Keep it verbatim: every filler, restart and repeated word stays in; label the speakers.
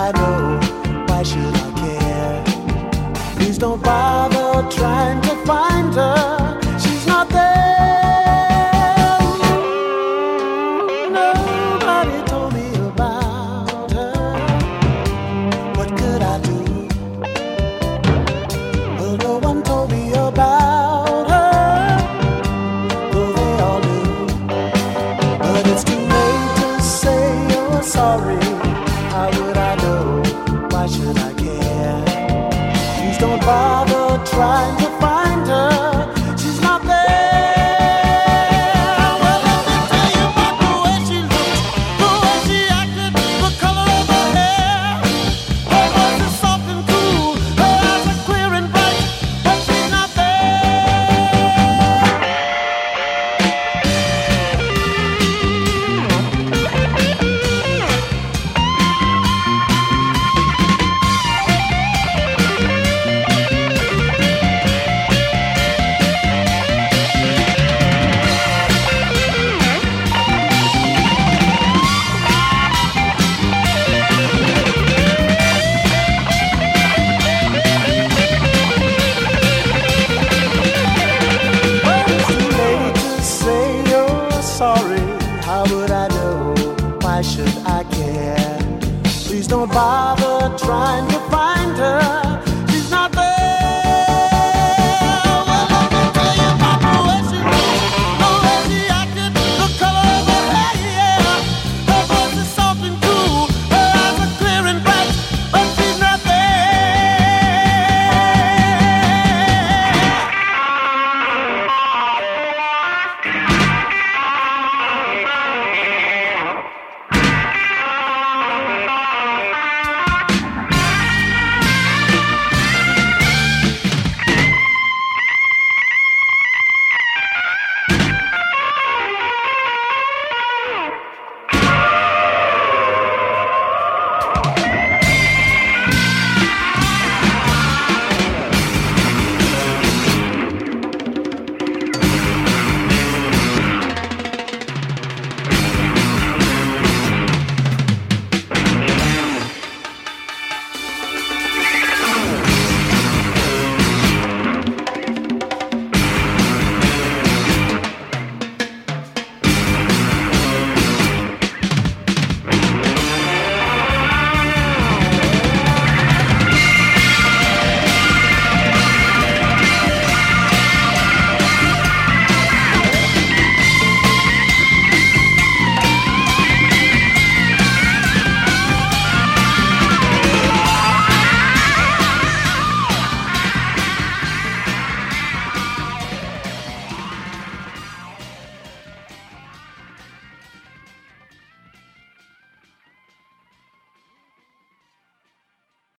Speaker 1: I know? Why should I care? Please don't bother trying to find her. She's not there. Nobody told me about her. What could I do? Well, no one told me about her, though they all do. But it's too late to say you're sorry. How would I know? Why should I care? Please don't bother trying to find her. She's not there. Well, let me tell you about the way she looked, the way she acted, the color of her hair. Her voice is soft and cool, her eyes are clear and bright, but she's not sorry, how would I know? Why should I care? Please don't bother trying to find her.